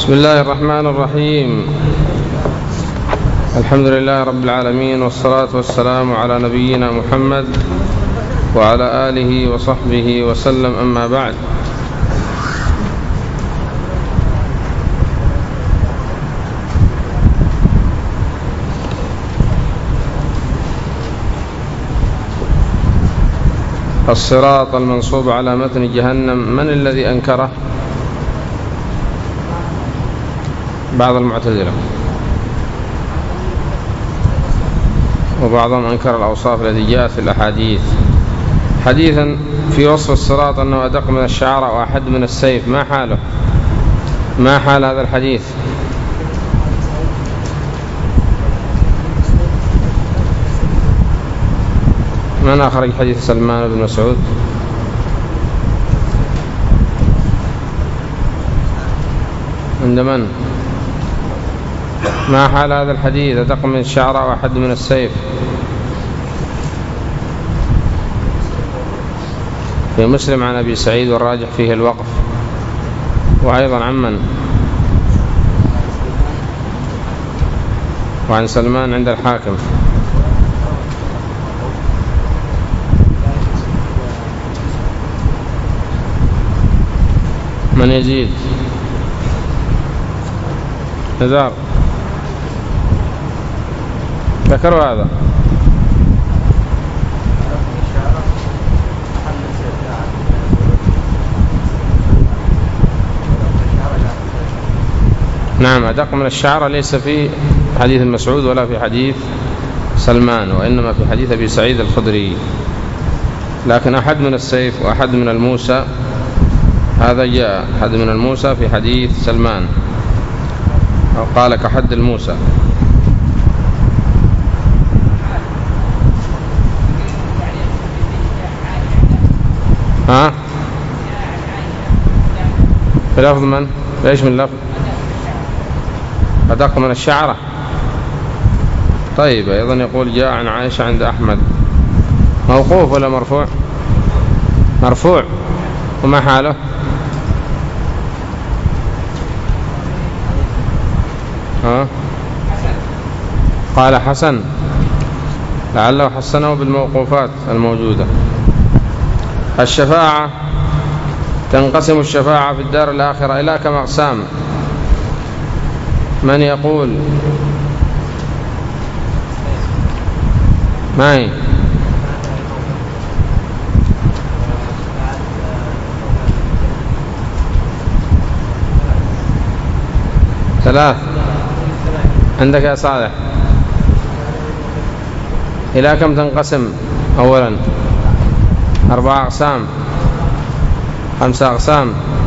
بسم الله الرحمن الرحيم. الحمد لله رب العالمين، والصلاة والسلام على نبينا محمد وعلى آله وصحبه وسلم، أما بعد. الصراط المنصوب على متن جهنم، من الذي أنكره؟ بعض المعتزلة، وبعضهم أنكر الأوصاف التي جاءت في الأحاديث. حديثا في وصف الصراط أنه أدق من الشعر وأحد من السيف، ما حاله؟ ما حال هذا الحديث؟ من أخرج حديث سلمان بن مسعود؟ عند من؟ ما حال هذا الحديث؟ أدق من الشعر وأحد من السيف. في مسلم عن أبي سعيد، والراجح فيه الوقف. وأيضا عن من؟ وعن سلمان عند الحاكم. من يزيد؟ نزار ذكروا هذا. نعم، أدق من الشعر ليس في حديث مسعود ولا في حديث سلمان، وإنما في حديث أبي سعيد الخدري. لكن أحد من السيف وأحد من الموسى هذا جاء، أحد من الموسى في حديث سلمان، أو قال كحد الموسى. في لفظ من؟ ليش من لفظ؟ أدق من الشعرة. طيب، أيضا يقول جاء عن عائشة عند أحمد. موقوف ولا مرفوع؟ مرفوع. وما حاله؟ قال حسن، لعله حسنه بالموقوفات الموجودة. الشفاعة، تنقسم الشفاعة في الدار الآخرة إلى كم أقسام؟ من يقول؟ ما هي؟ ثلاث. عندك يا صالح؟ إلى كم تنقسم؟ أولا 4 أقسام، 5 أقسام.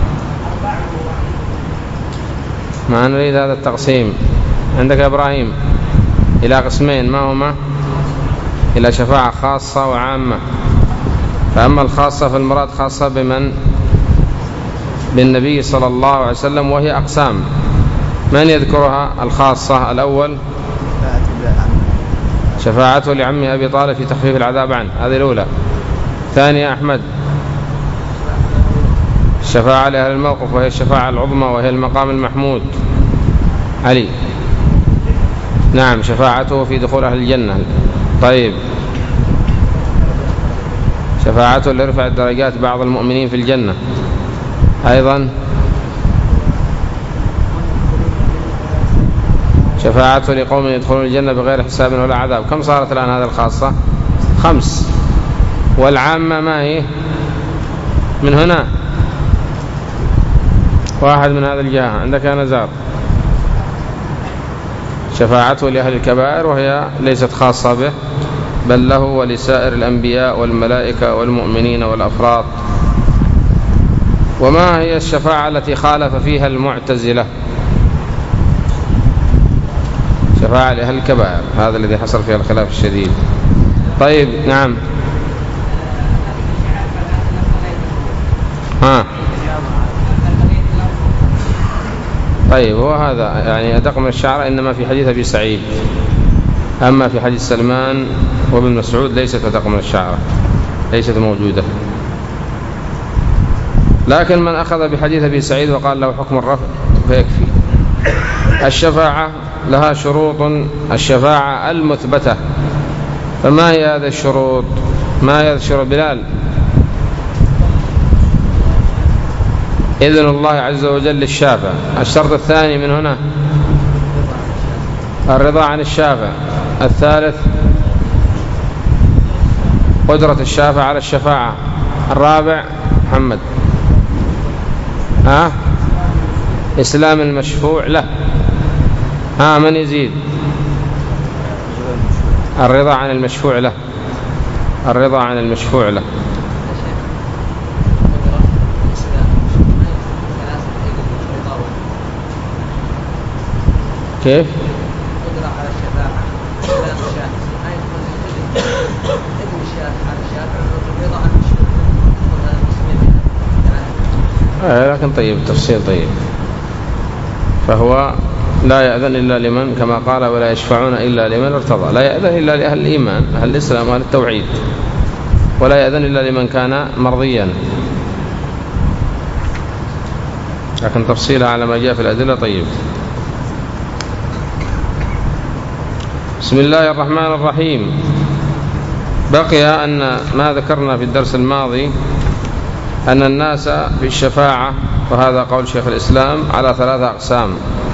ما نريد هذا التقسيم. عندك يا إبراهيم؟ إلى قسمين، ما هما؟ إلى شفاعة خاصة وعامة. فأما الخاصة فالمراد خاصة بمن؟ بالنبي صلى الله عليه وسلم، وهي أقسام. من يذكرها؟ الخاصة الأول شفاعته لعمه أبي طالب في تخفيف العذاب عنه، هذه الأولى. ثانية أحمد، الشفاعة لأهل الموقف، وهي الشفاعة العظمى، وهي المقام المحمود. علي؟ نعم، شفاعته في دخول أهل الجنة. طيب، شفاعته لرفع الدرجات بعض المؤمنين في الجنة. أيضا شفاعته لقوم يدخلون الجنة بغير حساب ولا عذاب. كم صارت الآن هذا الخاصة؟ 5. والعامة ما هي؟ من هنا 1 من هذا الجهة. عندك يا نزار؟ شفاعته لأهل الكبائر، وهي ليست خاصة به، بل له ولسائر الأنبياء والملائكة والمؤمنين والأفراط. وما هي الشفاعة التي خالف فيها المعتزلة؟ شفاعة لأهل الكبائر، هذا الذي حصل فيها الخلاف الشديد. طيب، نعم. طيب، هو هذا يعني أدق من الشعر، إنما في حديث أبي سعيد. أما في حديث سلمان وابن مسعود ليست أدق من الشعر، ليست موجودة. لكن من أخذ بحديث أبي سعيد وقال له حكم الرفع فيكفي. الشفاعة لها شروط، الشفاعة المثبتة، فما هي هذه الشروط؟ ما هي الشروط بلال؟ إذن الله عز وجل للشافع. الشرط الثاني من هنا الرضا عن الشافع. الثالث قدرة الشافع على الشفاعة. الرابع محمد إسلام المشفوع له. من يزيد؟ الرضا عن المشفوع له. الرضا عن المشفوع له. كيف؟ قدرة على الشفاعة، إسلام الشافع، إذن الشافع على الشافع، الرضا عن المشفوع. لكن طيب تفصيل طيب. فهو لا يأذن إلا لمن كما قال ولا يشفعون إلا لمن ارتضى، لا يأذن إلا لأهل الإيمان، أهل الإسلام، أهل التوحيد، ولا يأذن إلا لمن كان مرضيا. لكن تفصيلها على ما جاء في الأدلة طيب. بسم الله الرحمن الرحيم. بقي أن ما ذكرنا في الدرس الماضي أن الناس في الشفاعة، وهذا قول شيخ الإسلام، على 3 أقسام.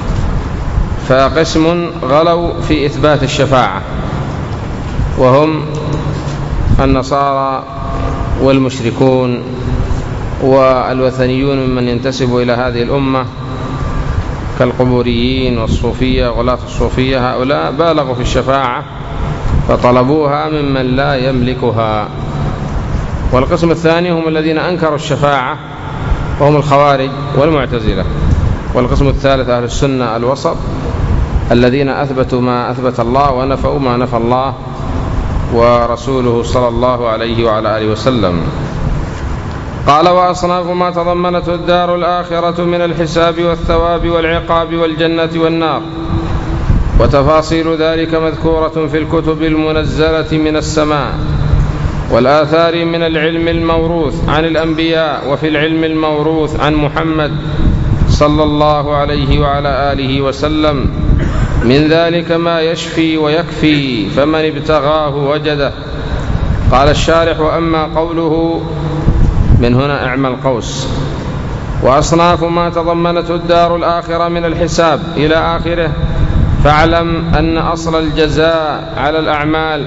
فقسم غلوا في إثبات الشفاعة وهم النصارى والمشركون والوثنيون ممن ينتسب إلى هذه الأمة كالقبوريين والصوفية غلاة الصوفية. هؤلاء بالغوا في الشفاعة فطلبوها ممن لا يملكها. والقسم الثاني هم الذين أنكروا الشفاعة وهم الخوارج والمعتزلة. والقسم الثالث أهل السنة الوسط الذين أثبتوا ما أثبت الله ونفوا ما نفى الله ورسوله صلى الله عليه وعلى آله وسلم. قال: وأصناف ما تضمنته الدار الآخرة من الحساب والثواب والعقاب والجنة والنار، وتفاصيل ذلك مذكورة في الكتب المنزلة من السماء والآثار من العلم الموروث عن الأنبياء، وفي العلم الموروث عن محمد صلى الله عليه وعلى آله وسلم. من ذلك ما يشفي ويكفي، فمن ابتغاه وجده. قال الشارح: وأما قوله، من هنا اعمل قوس، وأصناف ما تضمنته الدار الآخرة من الحساب إلى آخره، فاعلم أن أصل الجزاء على الأعمال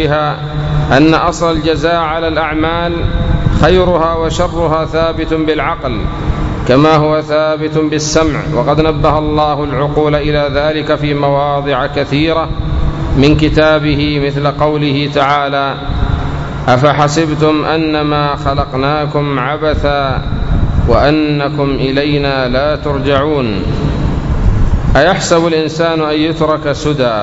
خيرها وشرها ثابت بالعقل كما هو ثابت بالسمع، وقد نبه الله العقول إلى ذلك في مواضع كثيرة من كتابه، مثل قوله تعالى: أفحسبتم أنما خلقناكم عبثا وأنكم إلينا لا ترجعون، أيحسب الإنسان أن يترك سدى.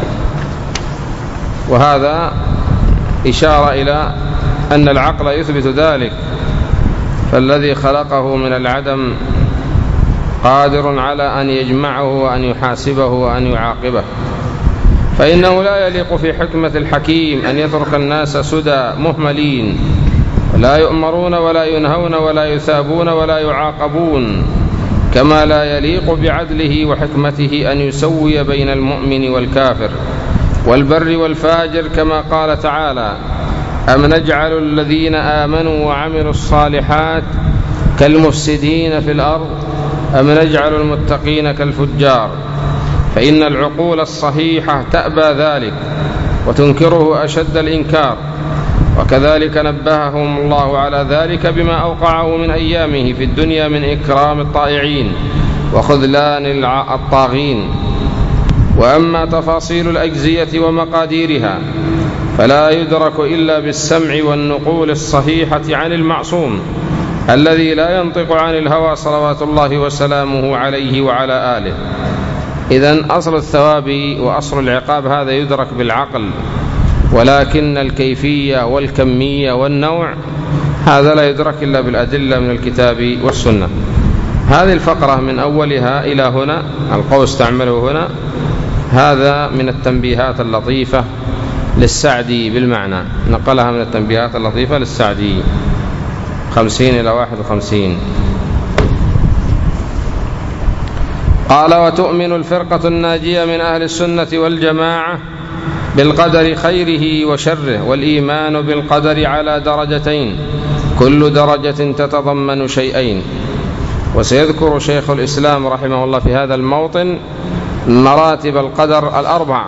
وهذا إشارة إلى أن العقل يثبت ذلك، فالذي خلقه من العدم قادر على أن يجمعه وأن يحاسبه وأن يعاقبه، فإنه لا يليق في حكمة الحكيم أن يترك الناس سدى مهملين لا يؤمرون ولا ينهون ولا يثابون ولا يعاقبون، كما لا يليق بعدله وحكمته أن يسوي بين المؤمن والكافر والبر والفاجر، كما قال تعالى: أم نجعل الذين آمنوا وعملوا الصالحات كالمفسدين في الأرض أم نجعل المتقين كالفجار. فإن العقول الصحيحة تأبى ذلك وتنكره أشد الإنكار، وكذلك نبههم الله على ذلك بما أوقعه من أيامه في الدنيا من إكرام الطائعين وخذلان الطاغين. وأما تفاصيل الأجزية ومقاديرها فلا يدرك إلا بالسمع والنقول الصحيحة عن المعصوم الذي لا ينطق عن الهوى صلوات الله وسلامه عليه وعلى آله. إذن أصل الثواب وأصل العقاب هذا يدرك بالعقل، ولكن الكيفية والكمية والنوع هذا لا يدرك إلا بالأدلة من الكتاب والسنة. هذه الفقرة من أولها إلى هنا، القوس تعمله هنا، هذا من التنبيهات اللطيفة للسعدي بالمعنى، نقلها من التنبيهات اللطيفة للسعدي 50 إلى 51. قال: وتؤمن الفرقة الناجية من أهل السنة والجماعة بالقدر خيره وشره، والإيمان بالقدر على درجتين، كل درجة تتضمن شيئين. وسيذكر شيخ الإسلام رحمه الله في هذا الموطن مراتب القدر الأربع.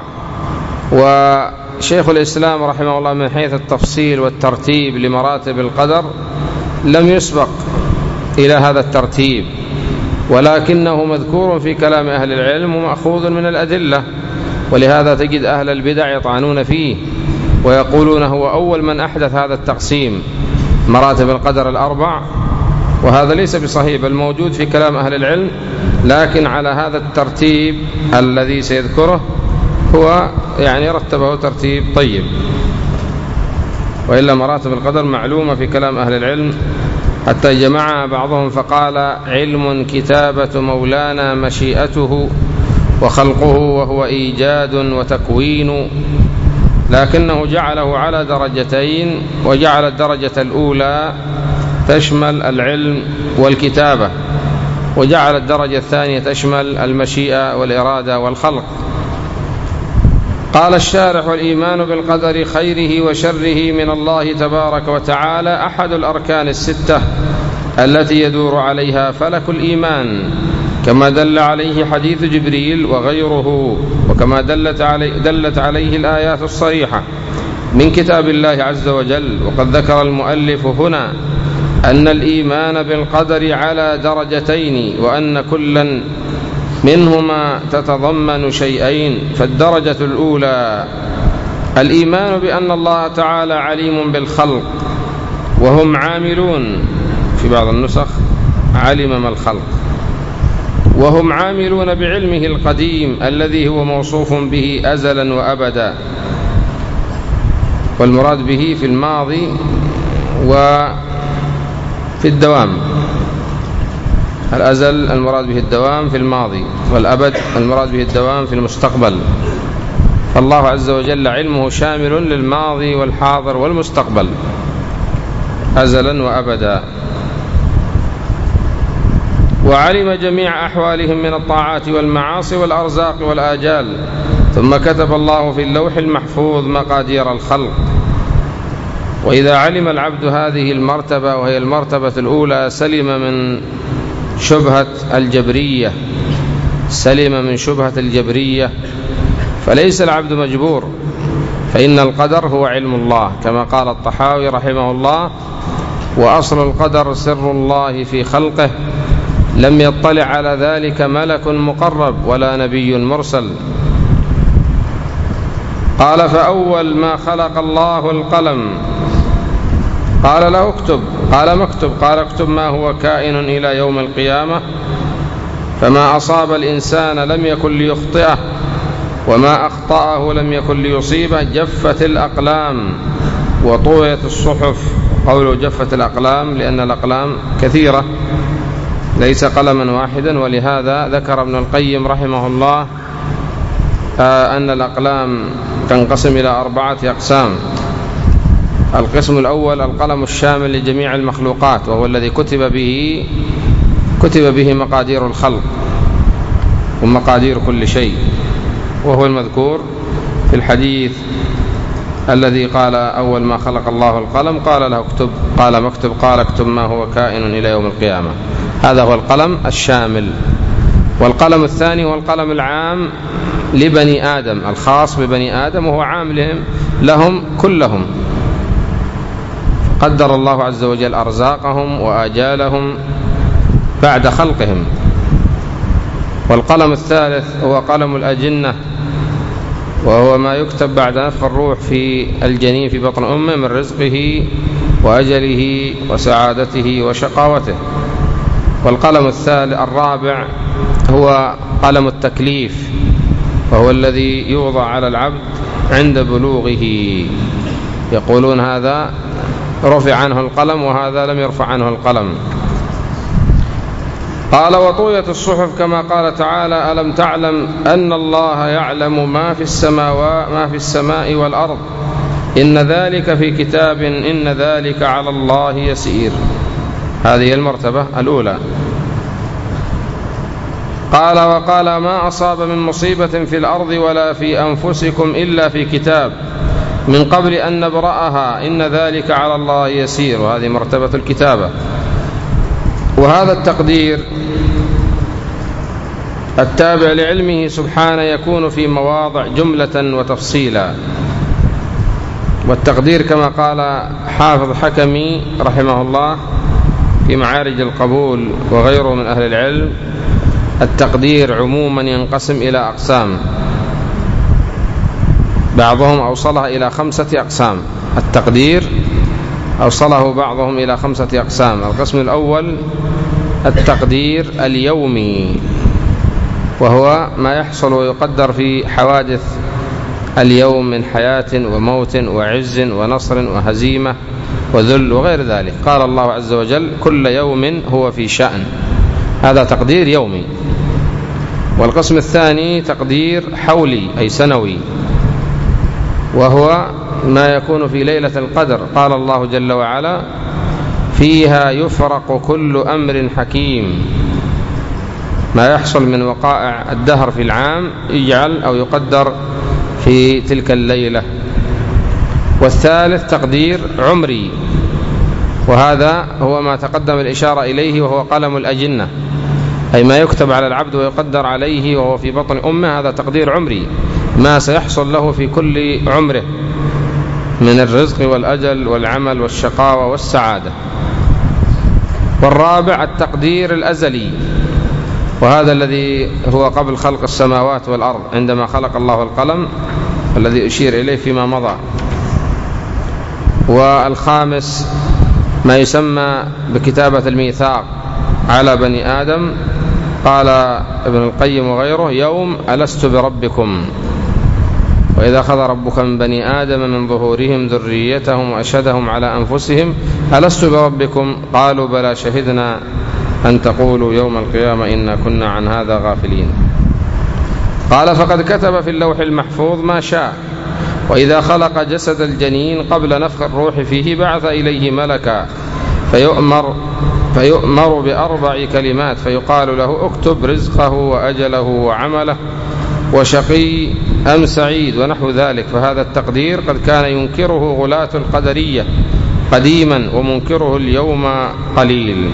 وشيخ الإسلام رحمه الله من حيث التفصيل والترتيب لمراتب القدر لم يسبق إلى هذا الترتيب، ولكنه مذكور في كلام أهل العلم ومأخوذ من الأدلة، ولهذا تجد أهل البدع يطعنون فيه ويقولون هو أول من أحدث هذا التقسيم مراتب القدر الأربع، وهذا ليس بصحيح، بل موجود في كلام أهل العلم، لكن على هذا الترتيب الذي سيذكره هو يعني رتبه ترتيب طيب، وإلا مراتب القدر معلومة في كلام أهل العلم، حتى جمعها بعضهم فقال: علم كتابة مولانا مشيئته وخلقه وهو إيجاد وتكوين، لكنه جعله على درجتين، وجعل الدرجة الأولى تشمل العلم والكتابة، وجعل الدرجة الثانية تشمل المشيئة والإرادة والخلق. قال الشارح: والإيمان بالقدر خيره وشره من الله تبارك وتعالى أحد الأركان الستة التي يدور عليها فلك الإيمان، كما دل عليه حديث جبريل وغيره، وكما دلت عليه الآيات الصريحة من كتاب الله عز وجل. وقد ذكر المؤلف هنا أن الإيمان بالقدر على درجتين، وأن كلا منهما تتضمن شيئين. فالدرجة الأولى الإيمان بأن الله تعالى عليم بالخلق وهم عاملون، في بعض النسخ علم ما الخلق، وهم عاملون بعلمه القديم الذي هو موصوف به أزلا وأبدا، والمراد به في الماضي وفي الدوام. الأزل المراد به الدوام في الماضي، والأبد المراد به الدوام في المستقبل. فالله عز وجل علمه شامل للماضي والحاضر والمستقبل أزلا وأبدا، وعلم جميع أحوالهم من الطاعات والمعاصي والأرزاق والآجال. ثم كتب الله في اللوح المحفوظ مقادير الخلق. وإذا علم العبد هذه المرتبة، وهي المرتبة الأولى، سلم من شبهة الجبرية، فليس العبد مجبور، فإن القدر هو علم الله، كما قال الطحاوي رحمه الله: وأصل القدر سر الله في خلقه، لم يطلع على ذلك ملك مقرب ولا نبي مرسل. قال: فأول ما خلق الله القلم، قال له اكتب، قال ما اكتب؟ قال: اكتب ما هو كائن إلى يوم القيامة، فما أصاب الإنسان لم يكن ليخطئه، وما أخطأه لم يكن ليصيبه. جفت الأقلام وطويت الصحف. قوله جفت الأقلام لأن الأقلام كثيرة ليس قلما واحدا، ولهذا ذكر ابن القيم رحمه الله أن الأقلام تنقسم إلى 4 أقسام. القسم الأول القلم الشامل لجميع المخلوقات، وهو الذي كتب به مقادير الخلق ومقادير كل شيء، وهو المذكور في الحديث الذي قال: أول ما خلق الله القلم قال له اكتب، قال ما اكتب؟ قال: اكتب ما هو كائن إلى يوم القيامة. هذا هو القلم الشامل. والقلم الثاني هو القلم العام لبني آدم، الخاص ببني آدم، وهو عام لهم كلهم. قدر الله عز وجل أرزاقهم وآجالهم بعد خلقهم. والقلم الثالث هو قلم الأجنة، وهو ما يكتب بعد نفخ الروح في الجنين في بطن أمه من رزقه وأجله وسعادته وشقاوته. والقلم الرابع هو قلم التكليف، وهو الذي يوضع على العبد عند بلوغه. يقولون هذا رفع عنه القلم وهذا لم يرفع عنه القلم. قال: وطويت الصحف، كما قال تعالى: ألم تعلم أن الله يعلم ما في السماء والأرض، إن ذلك في كتاب، إن ذلك على الله يسير. هذه المرتبة الأولى. قال وقال ما أصاب من مصيبة في الأرض ولا في أنفسكم إلا في كتاب من قبل أن نبرأها إن ذلك على الله يسير. وهذه مرتبة الكتابة. وهذا التقدير التابع لعلمه سبحانه يكون في مواضع جملة وتفصيلا. والتقدير كما قال حافظ حكمي رحمه الله في معارج القبول وغيره من أهل العلم: التقدير عموما ينقسم إلى أقسام، بعضهم أوصلها إلى 5 أقسام. التقدير أوصله بعضهم إلى 5 أقسام. القسم الأول التقدير اليومي، وهو ما يحصل ويقدر في حوادث اليوم من حياة وموت وعز ونصر وهزيمة وذل وغير ذلك. قال الله عز وجل: كل يوم هو في شأن. هذا تقدير يومي. والقسم الثاني تقدير حولي أي سنوي، وهو ما يكون في ليلة القدر. قال الله جل وعلا: فيها يفرق كل أمر حكيم. ما يحصل من وقائع الدهر في العام يجعل أو يقدر في تلك الليلة. والثالث تقدير عمري، وهذا هو ما تقدم الإشارة إليه، وهو قلم الأجنة، أي ما يكتب على العبد ويقدر عليه وهو في بطن أمه. هذا تقدير عمري، ما سيحصل له في كل عمره من الرزق والأجل والعمل والشقاوة والسعادة. والرابع التقدير الأزلي، وهذا الذي هو قبل خلق السماوات والأرض، عندما خلق الله القلم الذي أشير إليه فيما مضى. والخامس ما يسمى بكتابة الميثاق على بني آدم. قال ابن القيم وغيره: يوم ألست بربكم، وإذا أخذ ربك من بني آدم من ظهورهم ذريتهم وأشهدهم على أنفسهم ألست بربكم قالوا بلى شهدنا أن تقولوا يوم القيامة إنا كنا عن هذا غافلين. قال: فقد كتب في اللوح المحفوظ ما شاء، وإذا خلق جسد الجنين قبل نفخ الروح فيه بعث إليه ملكا فيؤمر ب4 كلمات، فيقال له: اكتب رزقه وأجله وعمله وشقي أم سعيد ونحو ذلك. فهذا التقدير قد كان ينكره غلاة القدرية قديما، ومنكره اليوم قليل.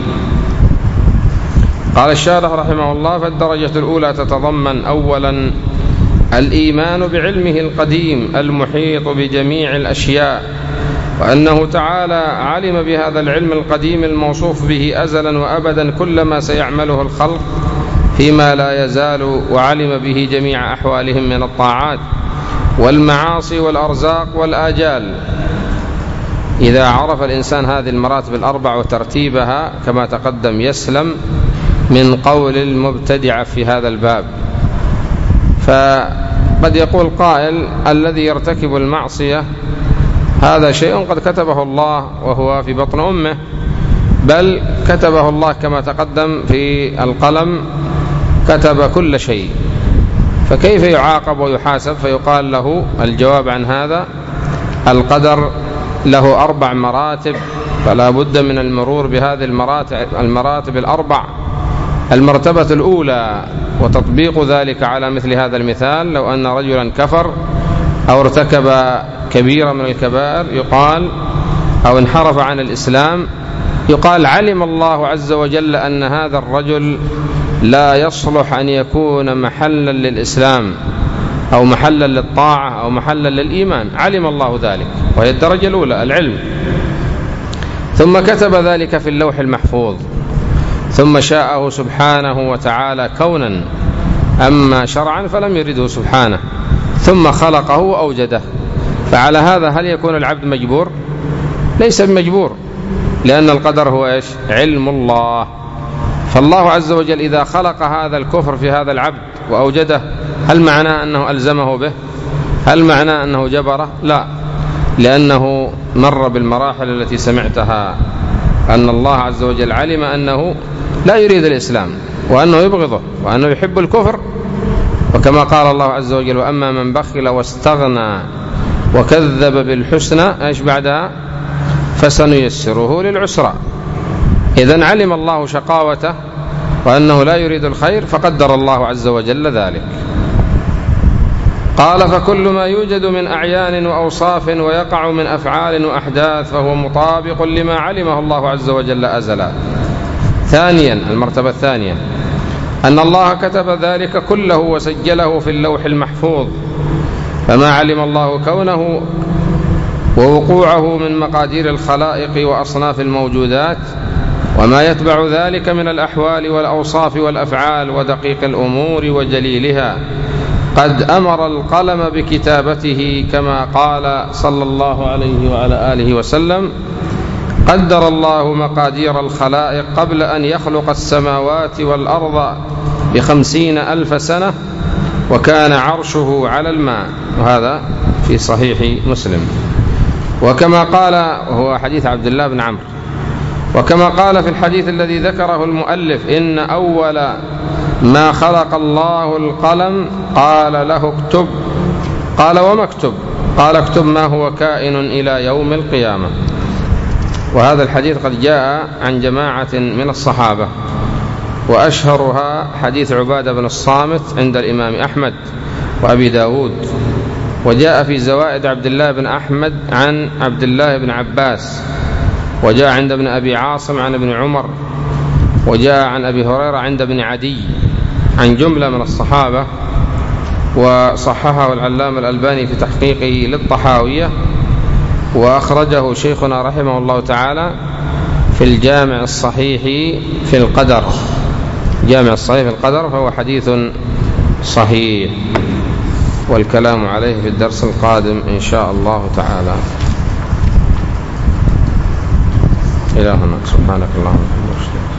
قال الشارح رحمه الله: فالدرجة الأولى تتضمن أولا الإيمان بعلمه القديم المحيط بجميع الأشياء، وأنه تعالى علم بهذا العلم القديم الموصوف به أزلا وأبدا كل ما سيعمله الخلق فيما لا يزال، وعلم به جميع أحوالهم من الطاعات والمعاصي والأرزاق والآجال. إذا عرف الإنسان هذه المراتب ال4 وترتيبها كما تقدم يسلم من قول المبتدع في هذا الباب. فقد يقول قائل: الذي يرتكب المعصية هذا شيء قد كتبه الله وهو في بطن أمه، بل كتبه الله كما تقدم في القلم، كتب كل شيء، فكيف يعاقب ويحاسب؟ فيقال له الجواب عن هذا: القدر له 4 مراتب، فلا بد من المرور بهذه المراتب ال4. المرتبة الأولى وتطبيق ذلك على مثل هذا المثال: لو أن رجلا كفر أو ارتكب كبيرة من الكبائر يقال، أو انحرف عن الإسلام يقال: علم الله عز وجل أن هذا الرجل لا يصلح أن يكون محلا للإسلام أو محلا للطاعة أو محلا للإيمان، علم الله ذلك، وهي الدرجة الأولى العلم. ثم كتب ذلك في اللوح المحفوظ، ثم شاءه سبحانه وتعالى كونا، أما شرعا فلم يرده سبحانه، ثم خلقه وأوجده. فعلى هذا هل يكون العبد مجبور؟ ليس بمجبور، لأن القدر هو إيش؟ علم الله. فالله عز وجل إذا خلق هذا الكفر في هذا العبد وأوجده، هل معناه أنه ألزمه به؟ هل معناه أنه جبره؟ لا، لأنه مر بالمراحل التي سمعتها، أن الله عز وجل علم أنه لا يريد الإسلام، وأنه يبغضه، وأنه يحب الكفر. وكما قال الله عز وجل: وأما من بخل واستغنى وكذب بالحسنى إيش بعدها؟ فسنيسره للعسرى. إذن علم الله شقاوته وأنه لا يريد الخير، فقدر الله عز وجل ذلك. قال: فكل ما يوجد من أعيان وأوصاف ويقع من أفعال وأحداث فهو مطابق لما علمه الله عز وجل أزلا. ثانيا، المرتبة الثانية، أن الله كتب ذلك كله وسجله في اللوح المحفوظ، فما علم الله كونه ووقوعه من مقادير الخلائق وأصناف الموجودات وما يتبع ذلك من الأحوال والأوصاف والأفعال ودقيق الأمور وجليلها، قد أمر القلم بكتابته كما قال صلى الله عليه وعلى آله وسلم: قدر الله مقادير الخلائق قبل أن يخلق السماوات والأرض ب50,000 سنة، وكان عرشه على الماء. وهذا في صحيح مسلم. وكما قال، وهو حديث عبد الله بن عمرو، وكما قال في الحديث الذي ذكره المؤلف: إن أول ما خلق الله القلم قال له اكتب. قال: وما اكتب؟ قال: اكتب ما هو كائن إلى يوم القيامة. وهذا الحديث قد جاء عن جماعة من الصحابة، وأشهرها حديث عبادة بن الصامت عند الإمام أحمد وأبي داود، وجاء في زوائد عبد الله بن أحمد عن عبد الله بن عباس، وجاء عند ابن أبي عاصم عن ابن عمر، وجاء عن أبي هريرة عند ابن عدي عن جملة من الصحابة، وصححه العلامة الألباني في تحقيقه للطحاوية، وأخرجه شيخنا رحمه الله تعالى في الجامع الصحيح في القدر. جامع الصحيح في القدر، فهو حديث صحيح، والكلام عليه في الدرس القادم إن شاء الله تعالى. إلى هنا، سبحانك اللهم وبحمدك.